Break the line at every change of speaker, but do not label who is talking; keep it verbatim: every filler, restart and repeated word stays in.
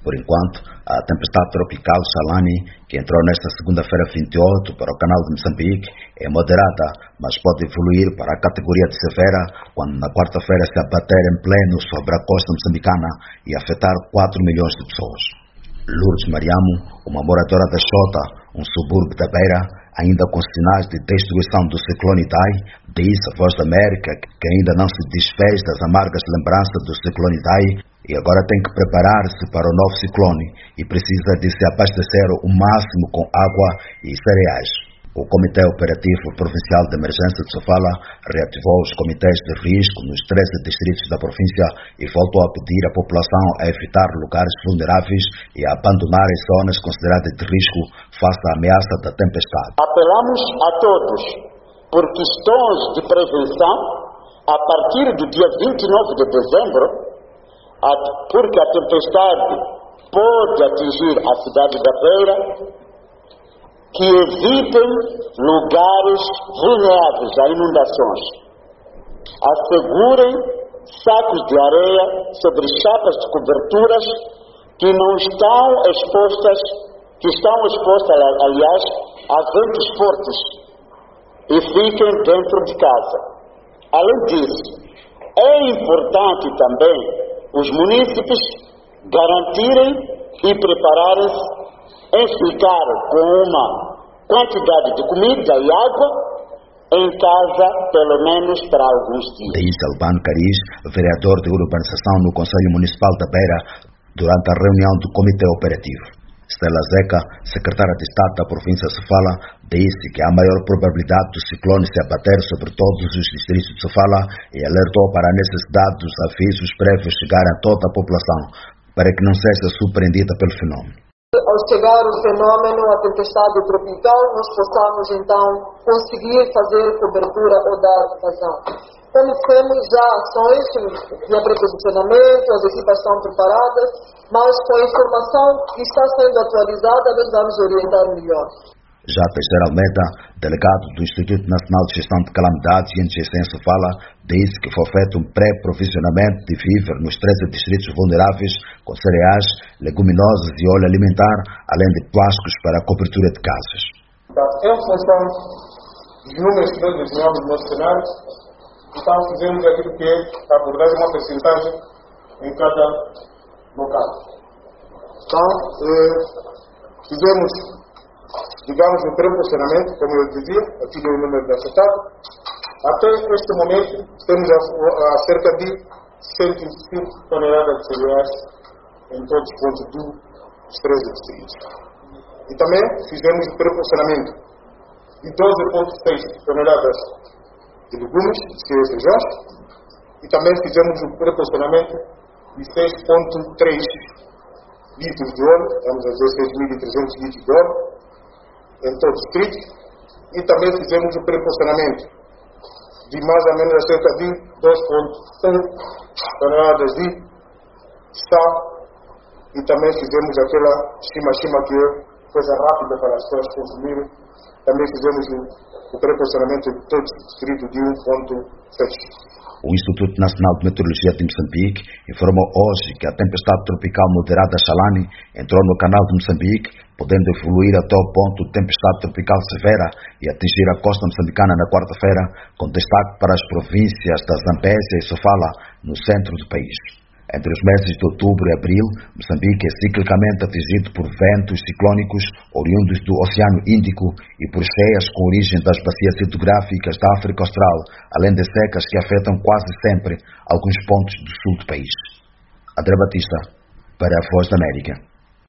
Por enquanto, a tempestade tropical Chalani, que entrou nesta segunda-feira vinte e oito para o canal de Moçambique, é moderada, mas pode evoluir para a categoria de severa quando na quarta-feira se abater em pleno sobre a costa moçambicana e afetar quatro milhões de pessoas. Lourdes Mariamo, uma moradora da Xota, um subúrbio da Beira, ainda com sinais de destruição do ciclone Idai, diz a Voz da América que ainda não se desfez das amargas lembranças do ciclone Idai e agora tem que preparar-se para o novo ciclone e precisa de se abastecer o máximo com água e cereais. O Comitê Operativo Provincial de Emergência de Sofala reativou os comitês de risco nos treze distritos da província e voltou a pedir à população a evitar lugares vulneráveis e a abandonar as zonas consideradas de risco face à ameaça da tempestade.
Apelamos a todos por questões de prevenção a partir do dia vinte e nove de dezembro, porque a tempestade pode atingir a cidade da Beira, que evitem lugares vulneráveis a inundações. Assegurem sacos de areia sobre chapas de coberturas que não estão expostas, que estão expostas, aliás, a ventos fortes e fiquem dentro de casa. Além disso, é importante também os munícipes garantirem e prepararem-se em ficar com uma quantidade de comida e água em casa, pelo menos para alguns dias.
Diz Albano Cariz, vereador de urbanização no Conselho Municipal da Beira, durante a reunião do Comitê Operativo. Stella Zeca, secretária de Estado da província de Sofala, disse que há maior probabilidade do ciclone se abater sobre todos os distritos de Sofala e alertou para a necessidade dos avisos prévios chegarem a toda a população, para que não seja surpreendida pelo fenômeno.
Ao chegar o fenômeno, a tempestade tropical, nós possamos então conseguir fazer cobertura ou dar vazão. Como temos já ações de preposicionamento, as equipas estão preparadas, mas com a informação que está sendo atualizada, nós vamos orientar melhor.
Já Teixeira Almeida, delegado do Instituto Nacional de Gestão de Calamidades e Emergência em Sofala, disse que foi feito um pré-provisionamento de víver nos treze distritos vulneráveis com cereais, leguminosas e óleo alimentar, além de plásticos para a cobertura de casas.
Em função dos números que nós desenhamos no nosso cenário, então fizemos aquilo que é abordar uma percentagem em cada local. Então, eh, fizemos, digamos, um pré-posicionamento, como eu dizia, aqui do número de afetado. Até este momento, temos a, a cerca de cento e cinco toneladas de cereais em todos os pontos dos treze distritos. E também fizemos o pré-posicionamento de doze vírgula seis toneladas de legumes, cereais e feijões, e também fizemos o pré-posicionamento de seis vírgula três litros de óleo, vamos dizer seis mil e trezentos litros de óleo, em todo o distrito, e também fizemos o pré-posicionamento de mais ou menos cerca de dois vírgula um toneladas de sal, e também fizemos aquela estima-estima que é coisa rápida para as pessoas consumirem. Também fizemos o, o pré-posicionamento de todo o distrito de um vírgula seis.
O Instituto Nacional de Meteorologia de Moçambique informou hoje que a tempestade tropical moderada Chalani entrou no canal de Moçambique, podendo evoluir até o ponto de tempestade tropical severa e atingir a costa moçambicana na quarta-feira, com destaque para as províncias da Zambésia e Sofala, no centro do país. Entre os meses de outubro e abril, Moçambique é ciclicamente atingido por ventos ciclónicos oriundos do Oceano Índico e por cheias com origem das bacias hidrográficas da África Austral, além de secas que afetam quase sempre alguns pontos do sul do país. André Batista, para a Voz da América.